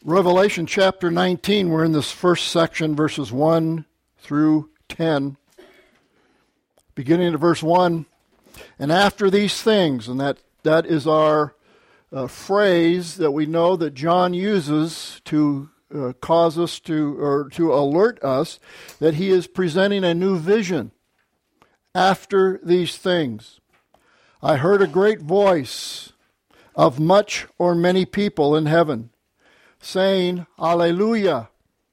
Revelation chapter 19, we're in this first section, verses 1 through 10. Beginning at verse 1, and after these things, and that is our phrase that we know that John uses to cause us to, or to alert us that he is presenting a new vision. After these things, I heard a great voice of much or many people in heaven, saying, Alleluia.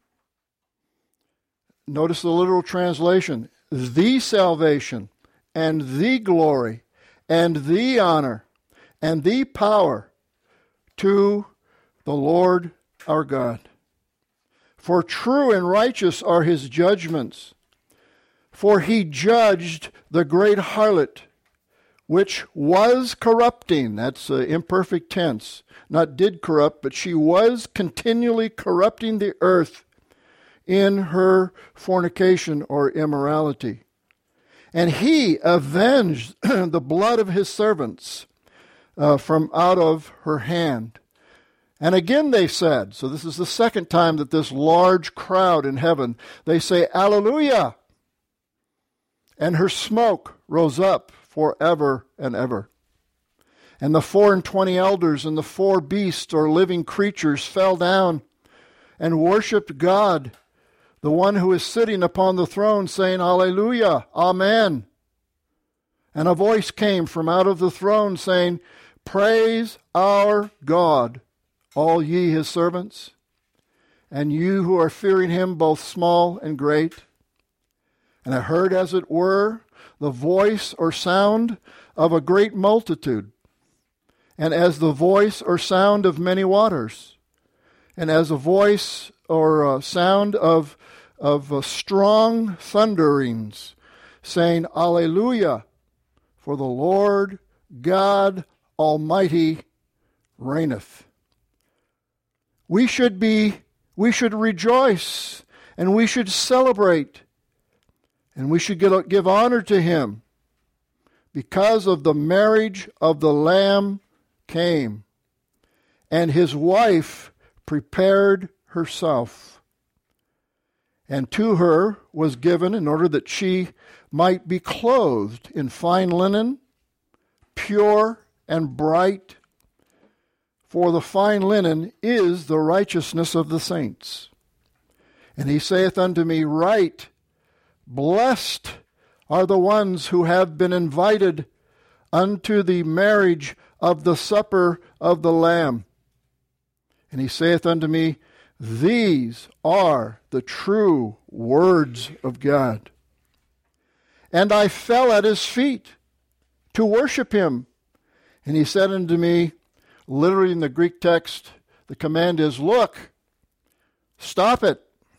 Notice the literal translation. The salvation, and the glory, and the honor, and the power to the Lord our God. For true and righteous are his judgments. For he judged the great harlot, which was corrupting. That's imperfect tense. Not did corrupt, but she was continually corrupting the earth in her fornication or immorality. And he avenged the blood of his servants from out of her hand. And again they said, so this is the second time that this large crowd in heaven, they say, Alleluia! And her smoke rose up forever and ever. And the 24 elders and the 4 beasts or living creatures fell down and worshipped God, the one who is sitting upon the throne, saying, Alleluia, Amen. And a voice came from out of the throne saying, Praise our God, all ye his servants, and you who are fearing him, both small and great. And I heard, as it were, the voice or sound of a great multitude, and as the voice or sound of many waters, and as a voice or sound of strong thunderings, saying, Alleluia, for the Lord God Almighty reigneth. We should rejoice, and we should celebrate, and we should give honor to him, because of the marriage of the Lamb came, and his wife prepared herself. And to her was given, in order that she might be clothed in fine linen, pure and bright, for the fine linen is the righteousness of the saints. And he saith unto me, Write, Blessed are the ones who have been invited unto the marriage of the supper of the Lamb. And he saith unto me, These are the true words of God. And I fell at his feet to worship him. And he said unto me, literally in the Greek text, the command is, Look, stop it.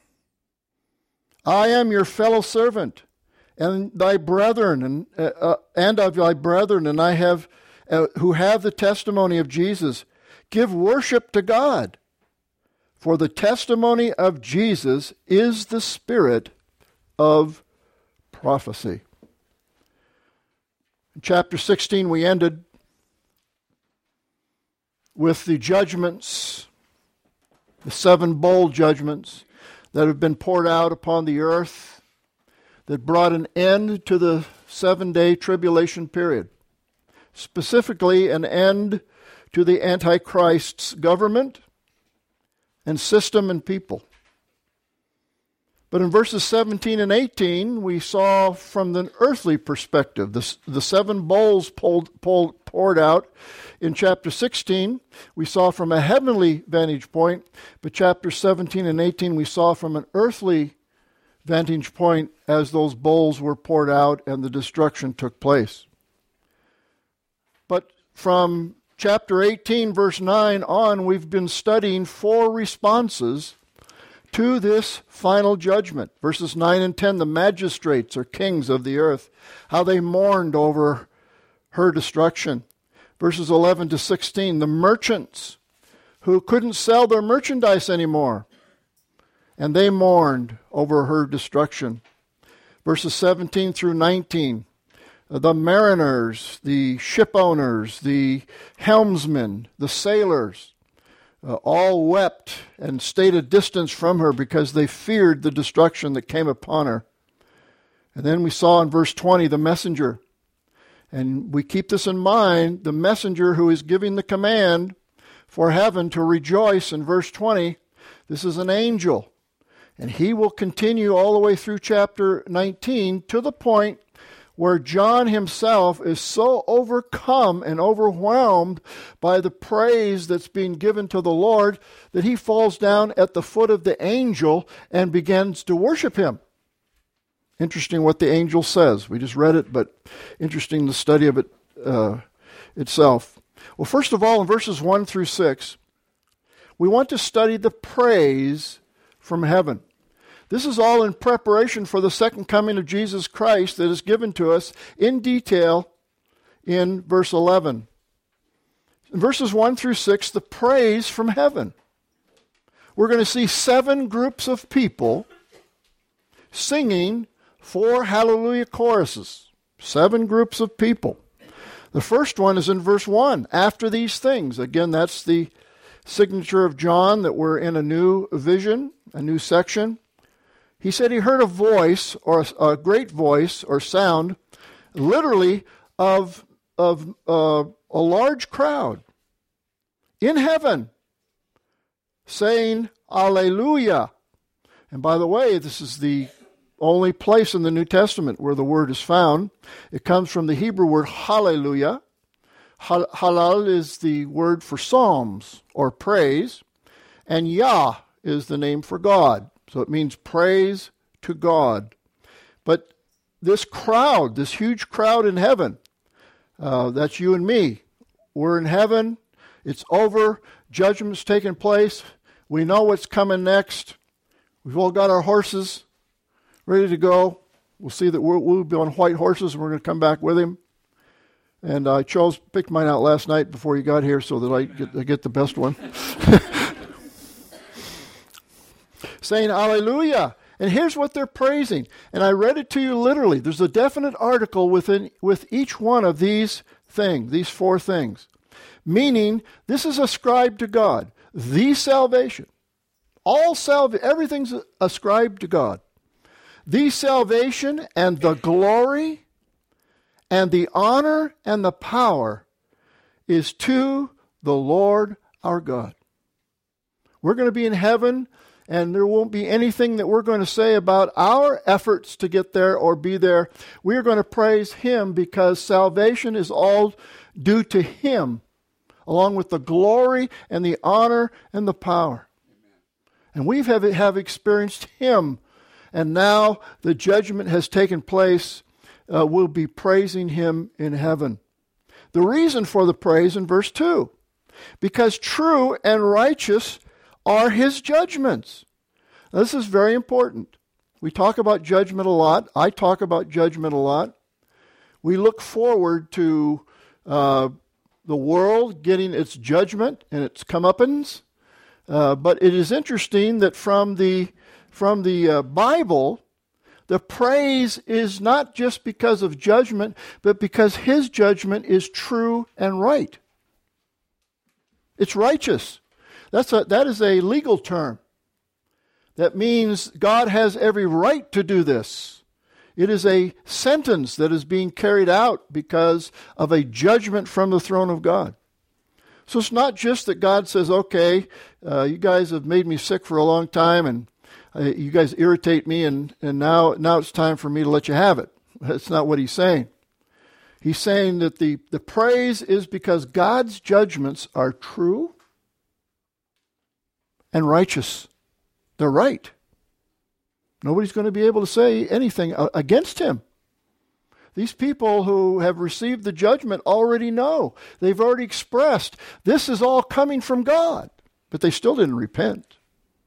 I am your fellow servant, and thy brethren, and of thy brethren, and I have who have the testimony of Jesus. Give worship to God, for the testimony of Jesus is the spirit of prophecy. In chapter 16, we ended with the judgments, the 7 bowl judgments that have been poured out upon the earth that brought an end to the 7-day tribulation period. Specifically, an end to the Antichrist's government and system and people. But in verses 17 and 18, we saw from the earthly perspective, the 7 bowls poured out in chapter 16, we saw from a heavenly vantage point, but chapter 17 and 18 we saw from an earthly vantage point as those bowls were poured out and the destruction took place. But from chapter 18, verse 9 on, we've been studying 4 responses to this final judgment. Verses 9 and 10, the magistrates or kings of the earth, how they mourned over her destruction. Verses 11 to 16, the merchants who couldn't sell their merchandise anymore, and they mourned over her destruction. Verses 17 through 19, the mariners, the ship owners, the helmsmen, the sailors, all wept and stayed a distance from her because they feared the destruction that came upon her. And then we saw in verse 20 the messenger. And we keep this in mind, the messenger who is giving the command for heaven to rejoice in verse 20. This is an angel. And he will continue all the way through chapter 19 to the point where John himself is so overcome and overwhelmed by the praise that's being given to the Lord that he falls down at the foot of the angel and begins to worship him. Interesting what the angel says. We just read it, but interesting the study of it itself. Well, first of all, in verses 1 through 6, we want to study the praise from heaven. This is all in preparation for the second coming of Jesus Christ that is given to us in detail in verse 11. In verses 1 through 6, the praise from heaven. We're going to see 7 groups of people singing 4 hallelujah choruses. 7 groups of people. The first one is in verse 1, after these things. Again, that's the signature of John that we're in a new vision, a new section. He said he heard a voice, or a great voice, or sound, literally of a large crowd in heaven, saying, Alleluia. And by the way, this is the only place in the New Testament where the word is found. It comes from the Hebrew word hallelujah. Halal is the word for psalms or praise, and Yah is the name for God. So it means praise to God. But this crowd, this huge crowd in heaven, that's you and me. We're in heaven. It's over. Judgment's taking place. We know what's coming next. We've all got our horses ready to go. We'll see that we'll be on white horses, and we're going to come back with him. And I picked mine out last night before you got here so that I get the best one. Saying, Alleluia. And here's what they're praising. And I read it to you literally. There's a definite article with each one of these things, these 4 things. Meaning, this is ascribed to God. The salvation. Everything's ascribed to God. The salvation and the glory and the honor and the power is to the Lord our God. We're going to be in heaven, and there won't be anything that we're going to say about our efforts to get there or be there. We're going to praise Him because salvation is all due to Him, along with the glory and the honor and the power. And we have experienced Him, and now the judgment has taken place. We'll be praising Him in heaven. The reason for the praise in verse 2, because true and righteous are His judgments. Now, this is very important. We talk about judgment a lot. I talk about judgment a lot. We look forward to the world getting its judgment and its comeuppance. But it is interesting that from the Bible, the praise is not just because of judgment, but because His judgment is true and right. It's righteous. That is a legal term. That means God has every right to do this. It is a sentence that is being carried out because of a judgment from the throne of God. So it's not just that God says, okay, you guys have made me sick for a long time, and you guys irritate me, and now it's time for me to let you have it. That's not what He's saying. He's saying that the praise is because God's judgments are true and righteous. They're right. Nobody's going to be able to say anything against Him. These people who have received the judgment already know. They've already expressed, this is all coming from God. But they still didn't repent.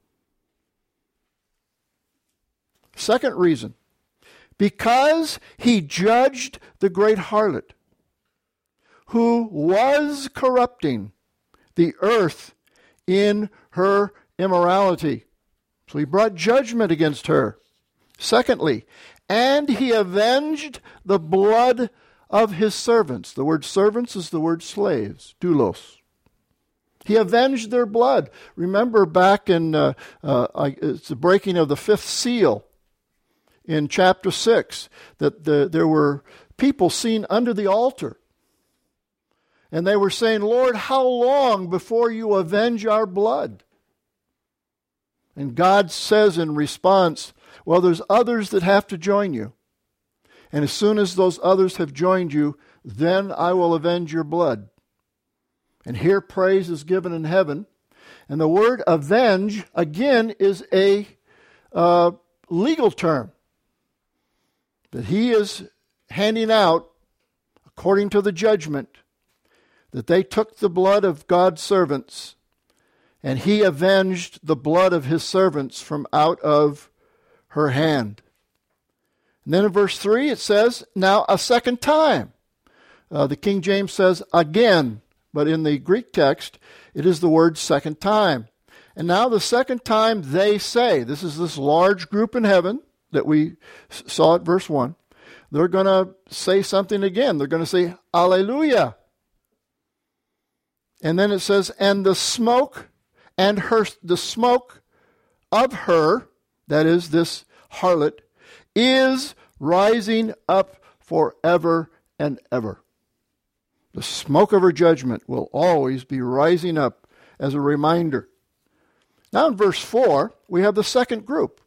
Second reason, because He judged the great harlot who was corrupting the earth in her immorality. So He brought judgment against her. Secondly, and He avenged the blood of His servants. The word servants is the word slaves, doulos. He avenged their blood. Remember back in it's the breaking of the fifth seal in chapter 6, that there were people seen under the altar. And they were saying, Lord, how long before you avenge our blood? And God says in response, well, there's others that have to join you. And as soon as those others have joined you, then I will avenge your blood. And here praise is given in heaven. And the word avenge, again, is a legal term that he is handing out according to the judgment, that they took the blood of God's servants and he avenged the blood of his servants from out of her hand. And then in verse 3 it says, now a second time. The King James says again, but in the Greek text it is the word second time. And now the second time they say, this is this large group in heaven that we saw at verse 1. They're going to say something again. They're going to say, Alleluia. And then it says, and the smoke the smoke of her, that is this harlot, is rising up forever and ever. The smoke of her judgment will always be rising up as a reminder. Now in verse 4, we have the second group.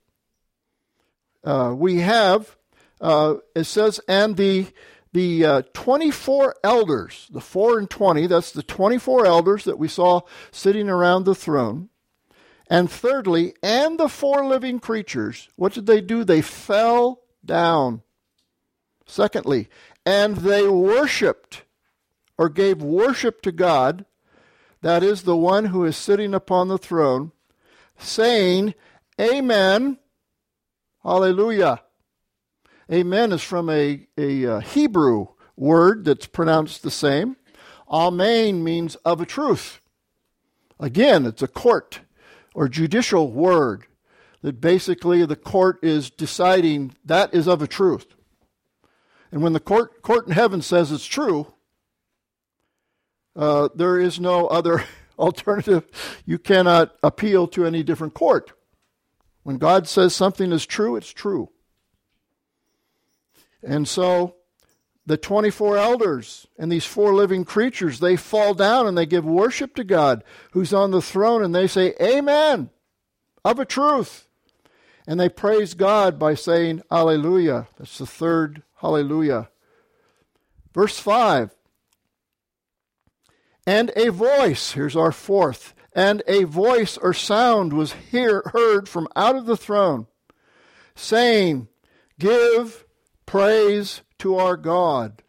It says, and the 24 elders, the 4 and 20, that's the 24 elders that we saw sitting around the throne. And thirdly, and the 4 living creatures, what did they do? They fell down. Secondly, and they worshipped, or gave worship to God, that is the one who is sitting upon the throne, saying, Amen, Hallelujah. Amen is from a Hebrew word that's pronounced the same. Amen means of a truth. Again, it's a court or judicial word that basically the court is deciding that is of a truth. And when the court in heaven says it's true, there is no other alternative. You cannot appeal to any different court. When God says something is true, it's true. And so the 24 elders and these 4 living creatures, they fall down and they give worship to God who's on the throne, and they say, Amen, of a truth. And they praise God by saying, Alleluia. That's the third Hallelujah. Verse 5. And a voice, here's our fourth, and a voice or sound was heard from out of the throne, saying, Give praise to our God,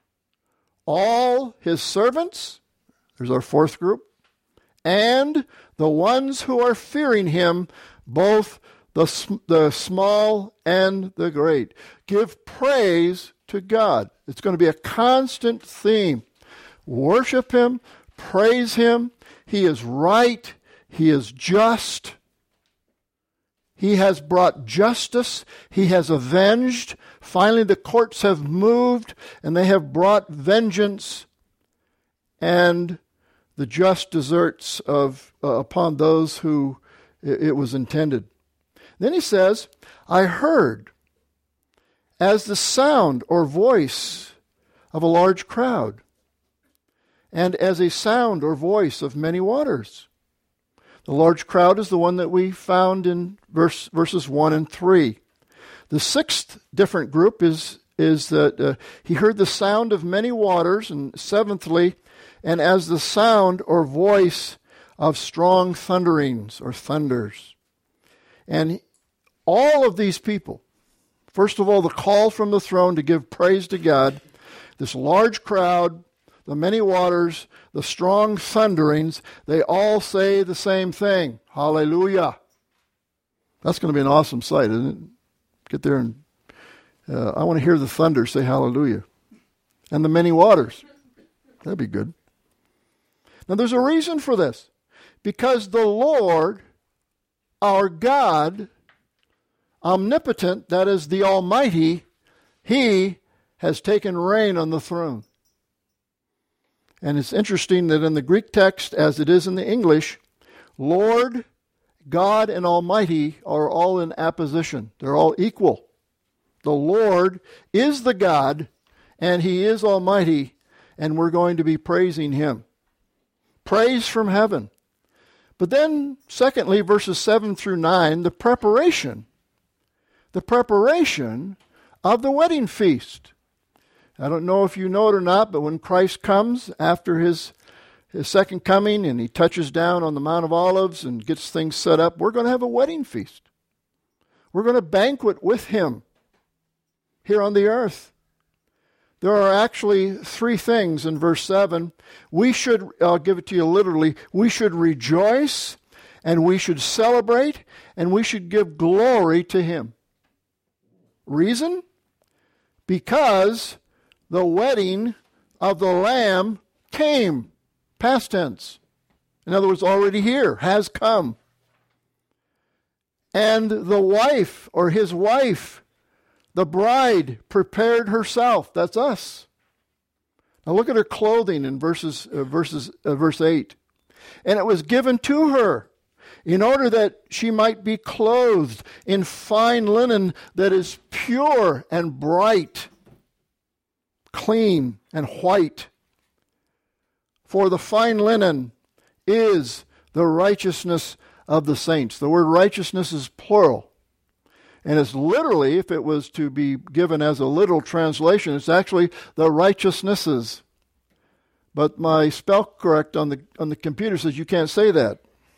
all his servants, there's our fourth group, and the ones who are fearing him, both the small and the great. Give praise to God. It's going to be a constant theme. Worship him, praise him. He is right. He is just. He has brought justice. He has avenged. Finally, the courts have moved, and they have brought vengeance and the just deserts upon those who it was intended. Then he says, I heard as the sound or voice of a large crowd, and as a sound or voice of many waters. The large crowd is the one that we found in verses 1 and 3. The sixth different group is that he heard the sound of many waters, and seventhly, and as the sound or voice of strong thunderings or thunders. And all of these people, first of all, the call from the throne to give praise to God, this large crowd, the many waters, the strong thunderings, they all say the same thing. Hallelujah. That's going to be an awesome sight, isn't it? Get there and I want to hear the thunder say hallelujah. And the many waters. That'd be good. Now there's a reason for this. Because the Lord, our God, omnipotent, that is the Almighty, he has taken reign on the throne. And it's interesting that in the Greek text, as it is in the English, Lord, God, and Almighty are all in apposition. They're all equal. The Lord is the God, and He is Almighty, and we're going to be praising Him. Praise from heaven. But then, secondly, verses 7 through 9, the preparation of the wedding feast. I don't know if you know it or not, but when Christ comes after his second coming and He touches down on the Mount of Olives and gets things set up, we're going to have a wedding feast. We're going to banquet with Him here on the earth. There are actually three things in verse 7. I'll give it to you literally, we should rejoice, and we should celebrate, and we should give glory to Him. Reason? Because the wedding of the Lamb came. Past tense. In other words, already here, has come. And the wife, or His wife, the bride, prepared herself. That's us. Now look at her clothing in verse 8. And it was given to her in order that she might be clothed in fine linen that is pure and bright, clean and white. For the fine linen is the righteousness of the saints. The word righteousness is plural. And it's literally, if it was to be given as a literal translation, it's actually the righteousnesses. But my spell correct on the computer says you can't say that.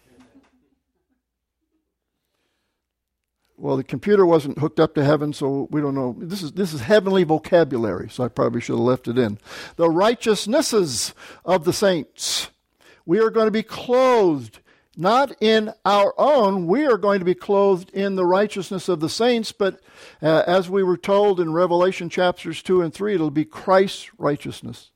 Well, the computer wasn't hooked up to heaven, so we don't know. This is heavenly vocabulary, so I probably should have left it in. The righteousnesses of the saints. We are going to be clothed, not in our own. We are going to be clothed in the righteousness of the saints, but as we were told in Revelation chapters 2 and 3, it'll be Christ's righteousness.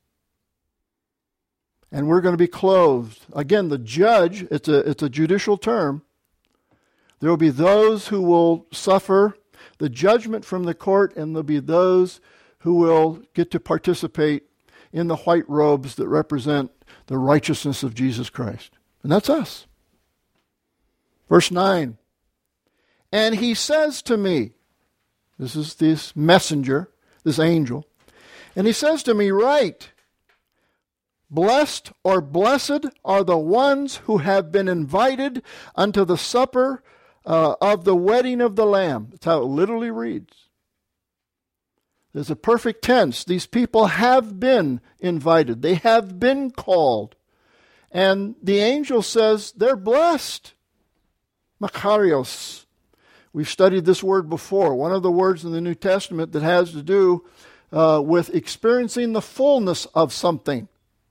And we're going to be clothed. Again, the judge, it's a judicial term. There will be those who will suffer the judgment from the court, and there'll be those who will get to participate in the white robes that represent the righteousness of Jesus Christ. And that's us. Verse 9. And He says to me, this is this messenger, this angel, and he says to me, write, blessed or blessed are the ones who have been invited unto the supper of the wedding of the Lamb. That's how it literally reads. There's a perfect tense. These people have been invited. They have been called. And the angel says they're blessed. Makarios. We've studied this word before. One of the words in the New Testament that has to do with experiencing the fullness of something.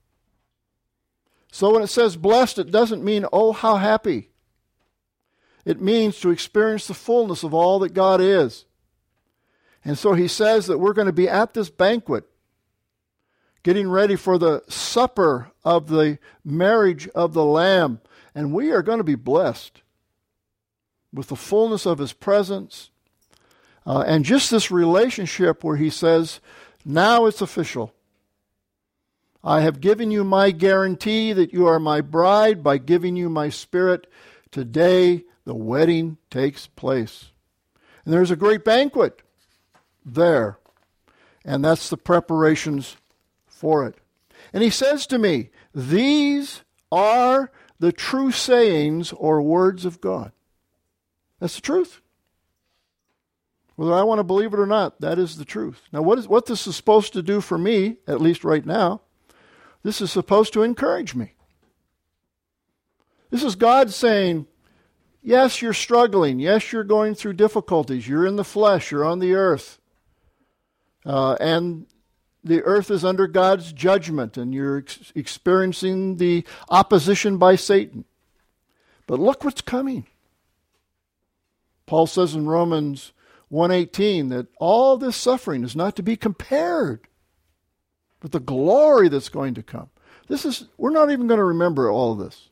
So when it says blessed, it doesn't mean, oh, how happy. It means to experience the fullness of all that God is. And so He says that we're going to be at this banquet, getting ready for the supper of the marriage of the Lamb. And we are going to be blessed with the fullness of His presence. And just this relationship where He says, now it's official. I have given you my guarantee that you are my bride by giving you my Spirit. Today, the wedding takes place. And there's a great banquet there. And that's the preparations for it. And He says to me, these are the true sayings or words of God. That's the truth. Whether I want to believe it or not, that is the truth. Now, what this is supposed to do for me, at least right now, this is supposed to encourage me. This is God saying, yes, you're struggling. Yes, you're going through difficulties. You're in the flesh. You're on the earth. And the earth is under God's judgment, and you're experiencing the opposition by Satan. But look what's coming. Paul says in Romans 1:18 that all this suffering is not to be compared with the glory that's going to come. We're not even going to remember all of this.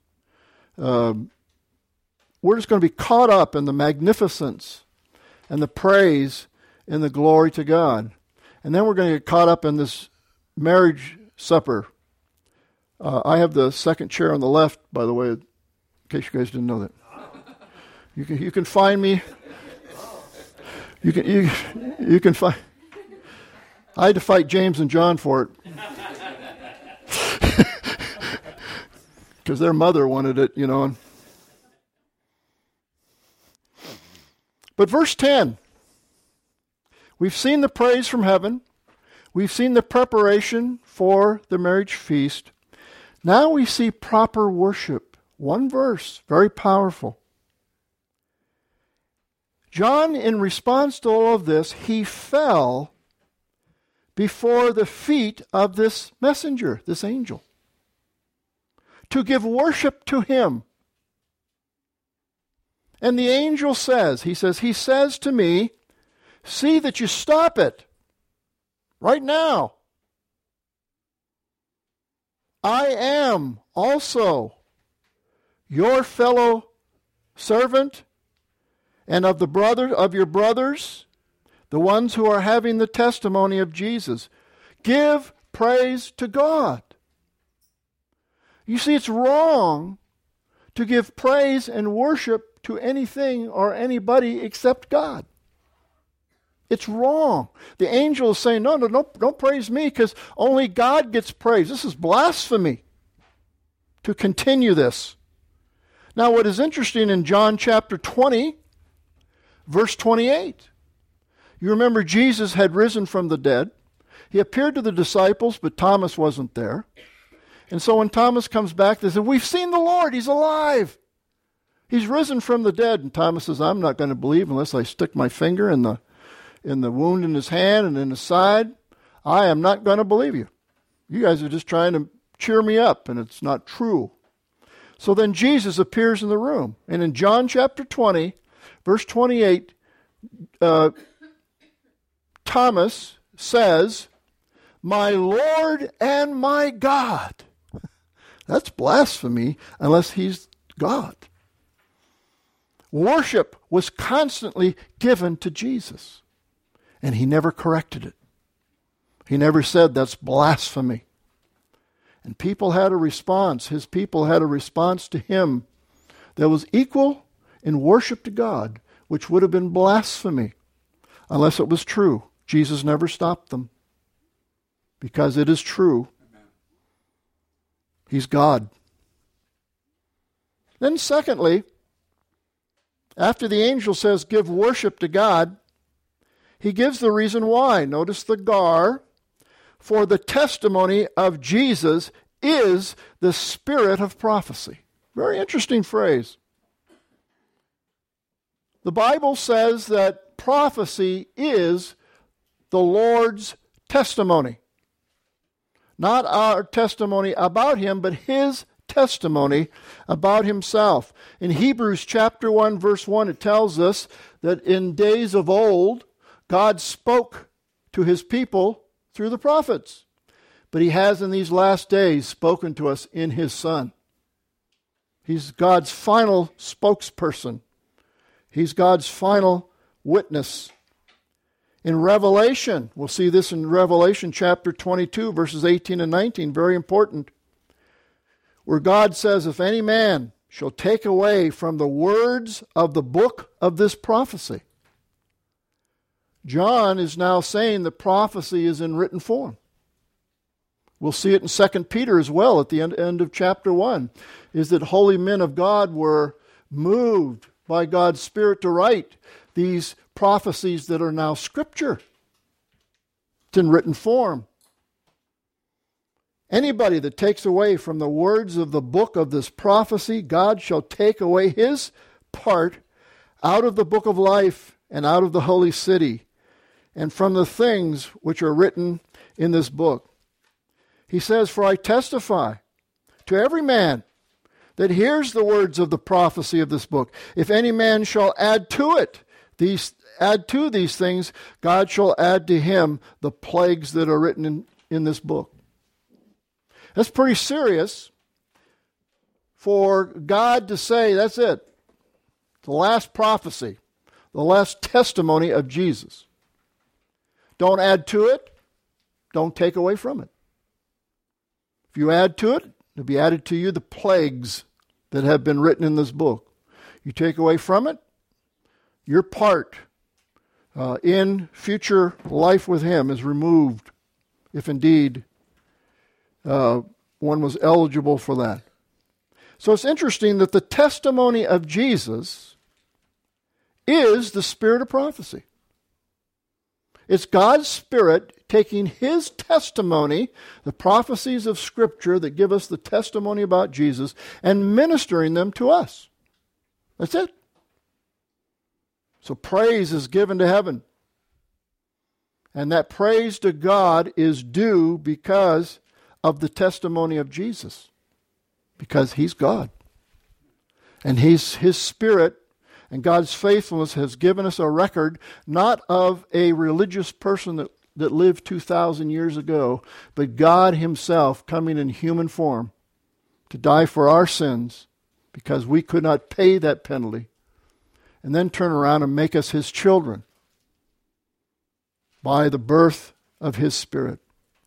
We're just going to be caught up in the magnificence and the praise and the glory to God. And then we're going to get caught up in this marriage supper I have the second chair on the left, by the way, in case you guys didn't know that. You can find me. You can find. I had to fight James and John for it because their mother wanted it, you know. But verse 10, we've seen the praise from heaven. We've seen the preparation for the marriage feast. Now we see proper worship. One verse, very powerful. John, in response to all of this, he fell before the feet of this messenger, this angel, to give worship to him. And the angel says, he says to me, see that you stop it right now. I am also your fellow servant and of your brothers, the ones who are having the testimony of Jesus. Give praise to God. You see, it's wrong to give praise and worship to anything or anybody except God. It's wrong. The angel is saying, no, don't praise me because only God gets praise. This is blasphemy to continue this. Now, what is interesting in John chapter 20, verse 28, you remember Jesus had risen from the dead. He appeared to the disciples, but Thomas wasn't there. And so when Thomas comes back, they say, we've seen the Lord. He's alive. He's risen from the dead. And Thomas says, I'm not going to believe unless I stick my finger in the wound in his hand and in his side. I am not going to believe you. You guys are just trying to cheer me up, and it's not true. So then Jesus appears in the room. And in John chapter 20, verse 28, Thomas says, my Lord and my God. That's blasphemy unless he's God. Worship was constantly given to Jesus, and he never corrected it. He never said that's blasphemy. And people had a response. His people had a response to him that was equal in worship to God, which would have been blasphemy unless it was true. Jesus never stopped them because it is true. He's God. Then secondly, after the angel says, give worship to God, he gives the reason why. Notice the gar. For the testimony of Jesus is the spirit of prophecy. Very interesting phrase. The Bible says that prophecy is the Lord's testimony. Not our testimony about him, but his testimony about himself. In Hebrews chapter 1, verse 1, it tells us that in days of old, God spoke to his people through the prophets. But he has in these last days spoken to us in his Son. He's God's final spokesperson. He's God's final witness. In Revelation, we'll see this in Revelation chapter 22, verses 18 and 19, very important, where God says, if any man shall take away from the words of the book of this prophecy. John is now saying the prophecy is in written form. We'll see it in 2 Peter as well at the end of chapter 1, is that holy men of God were moved by God's Spirit to write these prophecies that are now Scripture. It's in written form. Anybody that takes away from the words of the book of this prophecy, God shall take away his part out of the book of life and out of the holy city and from the things which are written in this book. He says, for I testify to every man that hears the words of the prophecy of this book. If any man shall add to these things, God shall add to him the plagues that are written in this book. That's pretty serious for God to say, that's it. The last prophecy, the last testimony of Jesus. Don't add to it. Don't take away from it. If you add to it, There'll be added to you the plagues that have been written in this book. You take away from it, your part in future life with Him is removed, if indeed one was eligible for that. So it's interesting that the testimony of Jesus is the spirit of prophecy. It's God's Spirit taking His testimony, the prophecies of Scripture that give us the testimony about Jesus, and ministering them to us. That's it. So praise is given to heaven. And that praise to God is due because of the testimony of Jesus. Because He's God. And His Spirit and God's faithfulness has given us a record not of a religious person that lived 2,000 years ago, but God Himself coming in human form to die for our sins because we could not pay that penalty, and then turn around and make us His children by the birth of His Spirit.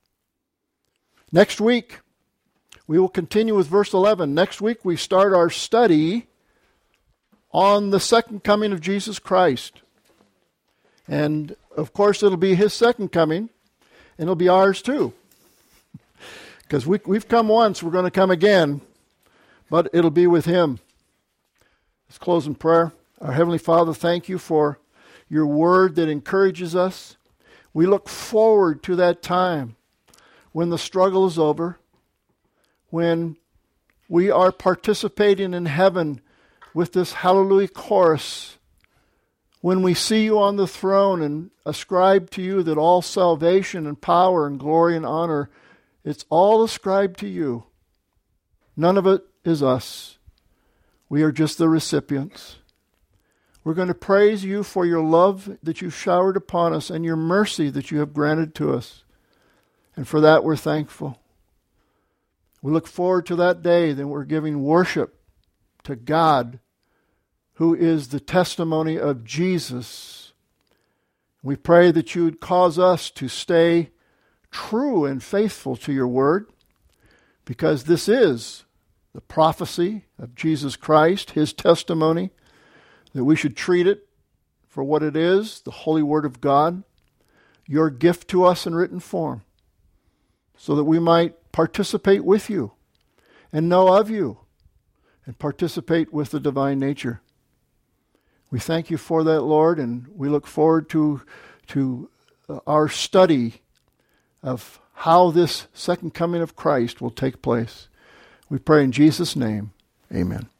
Next week, we will continue with verse 11. Next week, we start our study on the second coming of Jesus Christ. And, of course, it'll be His second coming, and it'll be ours too. Because we've come once, we're going to come again, but it'll be with Him. Let's close in prayer. Our Heavenly Father, thank You for Your word that encourages us. We look forward to that time when the struggle is over, when we are participating in heaven with this hallelujah chorus, when we see You on the throne and ascribe to You that all salvation and power and glory and honor, it's all ascribed to You. None of it is us. We are just the recipients. We're going to praise You for Your love that You've showered upon us and Your mercy that You have granted to us. And for that we're thankful. We look forward to that day that we're giving worship to God, who is the testimony of Jesus. We pray that You would cause us to stay true and faithful to Your word, because this is the prophecy of Jesus Christ, His testimony, that we should treat it for what it is, the holy word of God, Your gift to us in written form, so that we might participate with You and know of You and participate with the divine nature. We thank You for that, Lord, and we look forward to our study of how this second coming of Christ will take place. We pray in Jesus' name. Amen.